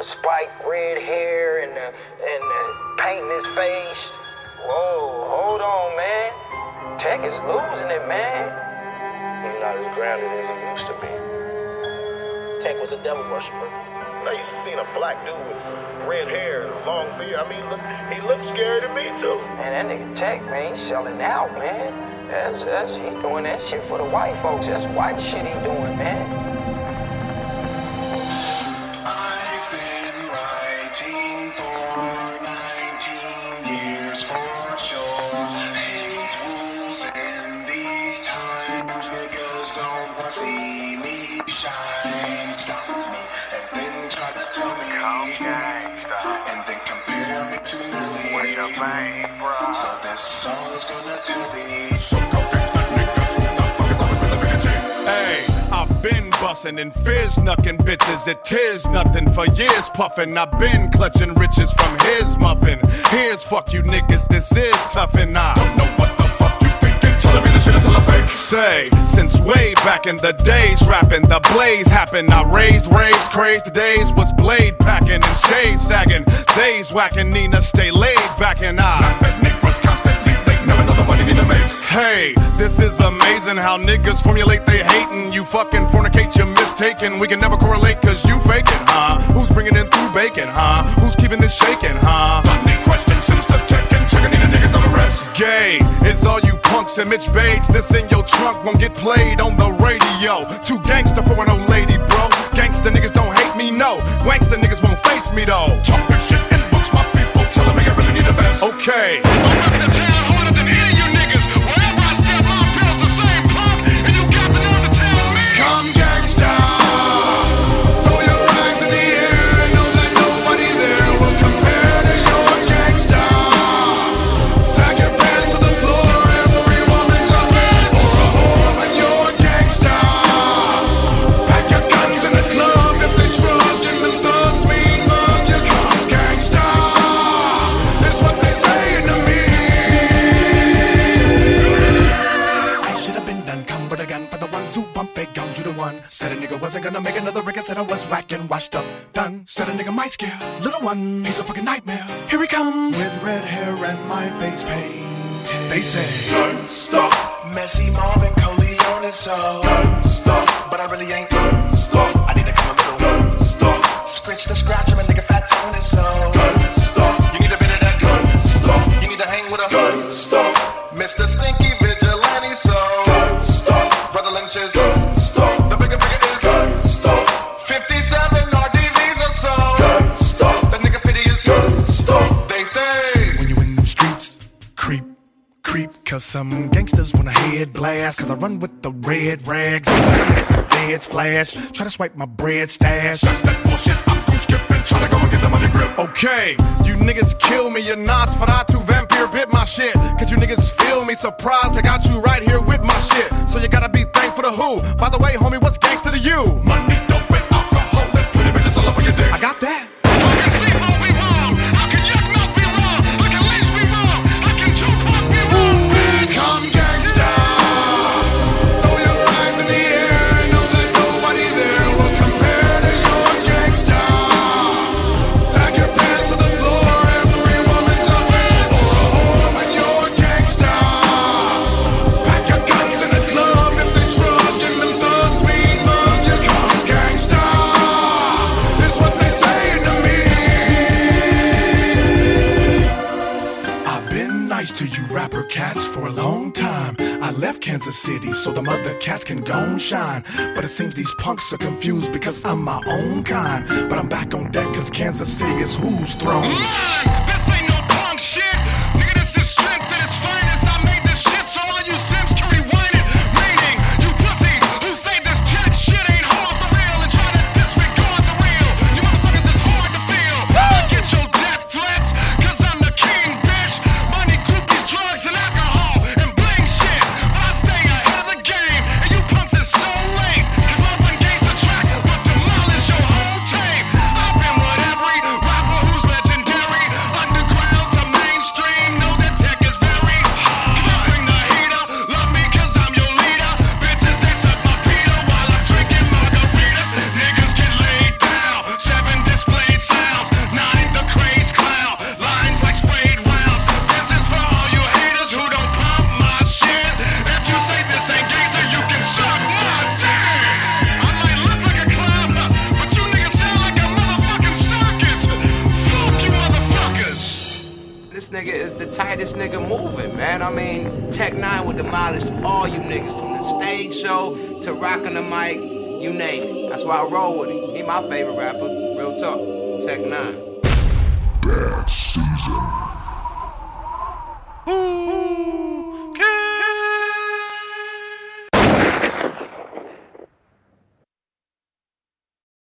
spiked red hair and paint in his face. Whoa, hold on, man. Tech is losing it, man. He's not as grounded as he used to be. Tech was a devil worshiper. Now you seen a black dude with red hair and a long beard. I mean, he looks scary to me too. Man, that nigga Tech, man, he's selling out, man. He doing that shit for the white folks. That's white shit he doing, man. I've been writing for 19 years for sure. Hate rules in these times. Niggas don't want to see me shine. Stop me and then try to tell me. And then compare me to me. What's your name, bro? So this song's gonna tell me. So go fix that niggas. Who the fuck is always with the bigger team? Hey, I've been bussin' and fizz knuckin' bitches. It is nothing for years puffin'. I've been clutching riches from his muffin. Here's fuck you niggas, this is tough and I don't know what the fuck you thinkin'. Telling me this shit is all a fake. Say, since way back in the days, rapping the blaze happened. I raised raves, crazed days, was blade packing and stayed sagging. Days whacking, Nina stay laid back and I niggas constantly late, never know the money Nina makes. Hey, this is amazing how niggas formulate they hatin'. You fucking fornicate, you're mistaken. We can never correlate cause you faking, huh? Who's bringing in through bacon, huh? Who's keeping this shaking, huh? Funny question since the tech and checking in the niggas know the rest. Gay, it's all you punks and Mitch Bates. This in your trunk won't get played on the radio. Too gangster for an old lady, bro. Gangster niggas don't hate me, no. Gangster niggas won't face me, though. Talking shit in books, my people telling me I really need a vest. Okay. Said a nigga wasn't gonna make another record, said I was whack and washed up, done. Said a nigga might scare little one, he's a fucking nightmare. Here he comes, with red hair and my face painted. They say, don't stop. Messy Marvin Coleone, so Don't stop. but I really ain't. Don't stop. I need to come a little. Don't stop. Scritch to scratch him and nigga fat tone, so Don't stop. you need a bit of that. Don't stop. You need to hang with a Don't stop. Mr. Stinky Vigilante, so Don't stop. Brother Lynch is Don't stop. the bigger is Don't stop. 57 RDVs or so. Don't stop. That nigga 50 is Don't stop. they say. When you in them streets, creep, cause some gangsters wanna head blast, cause I run with the red rags, and try to make the feds flash, try to swipe my bread stash. That's that bullshit, I'm gon' skip and try to go and get the money grip. Okay, you niggas kill me, your Nosferatu vampire bit my shit, cause you niggas feel me, surprised I got you right here with my shit, so you gotta be thankful to who? By the way, homie, what's gangster to you? Money, dope, and alcohol, and pretty bitches all up on your dick. I got that. To you rapper cats for a long time. I left Kansas City so the mother cats can go and shine. But it seems these punks are confused because I'm my own kind. But I'm back on deck cause Kansas City is whose throne. This ain't no punk shit. Nigga, this is strength at its finest. I made this shit so all you simps can rewind it. Meaning, you pussies who say this check shit ain't hard for real and try to disregard the real. You motherfuckers is hard to feel. I get your death threats cause I'm the king, bitch. Money, groupies, drugs, and alcohol, and bling shit. But I stay ahead of the game, and you punks is so late. Cause my one gangsta track will demolish your whole tape. I've been with every rapper who's legendary. Underground nigga is the tightest nigga moving, man. I mean, Tech 9 would demolish all you niggas from the stage show to rocking the mic, you name it. That's why I roll with him. He my favorite rapper. Real talk. Tech 9. Bad season.